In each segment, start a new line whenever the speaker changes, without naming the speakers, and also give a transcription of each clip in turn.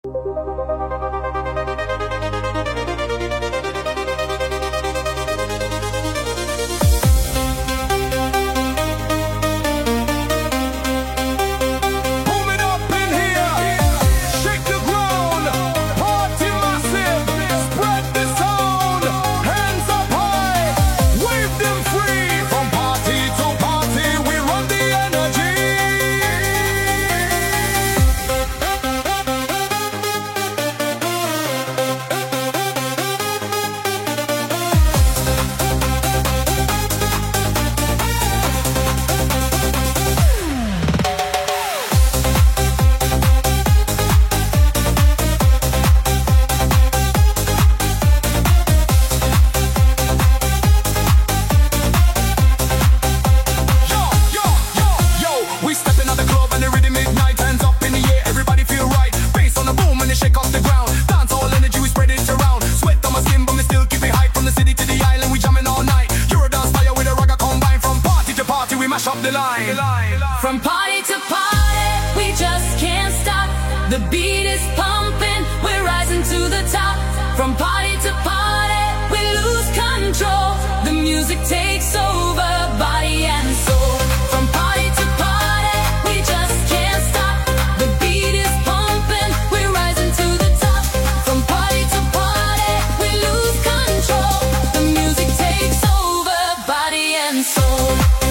Up the line.
From party to party, we just can't stop. The beat is pumping, we're rising to the top. From party to party, we lose control. The music takes over, body and soul. From party to party, we just can't stop. The beat is pumping, we're rising to the top. From party to party, we lose control. The music takes over, body and soul.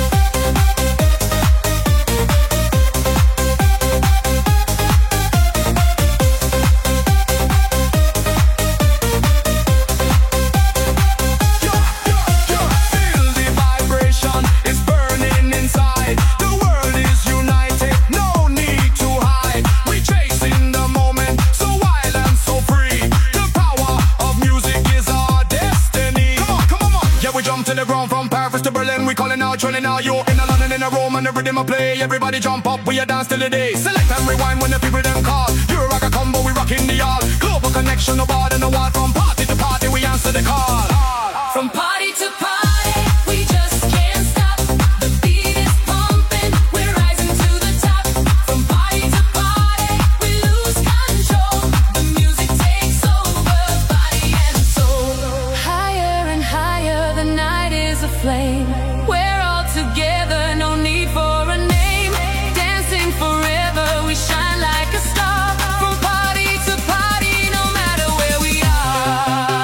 To the ground from Paris to Berlin, we calling out, trailing out. You in a London, in a Rome, and the rhythm of play. Everybody jump up, we a dance till the day. Select and rewind when the people them call. You rock a combo, we rockin' the yard. Global connection, no bar and no wall. From party to party, we answer the call.
From party to party, we just can't stop. The beat is pumping, we're rising to the top. From party to party, we lose control. The music takes over, body and soul. Higher and higher, the night is aflame. We're all together, no need for a name. Dancing forever, we shine like a star. From party to party, no matter where we are.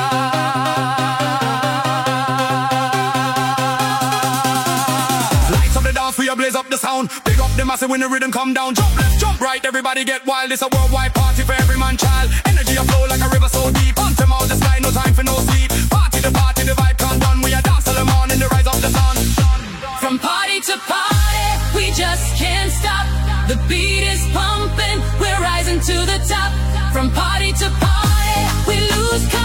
Lights up the dance, we a blaze up the sound. Big up the massive when the rhythm come down. Jump left, jump right, everybody get wild. It's a worldwide party for every man child. Energy a flow like a river so deep. Hunt them out the sky, no time for no sleep. Party, the vibe can't done. We a dance till the morning, the rise of the sun.
From party to party, we just can't stop. The beat is pumping, we're rising to the top. From party to party, we lose control.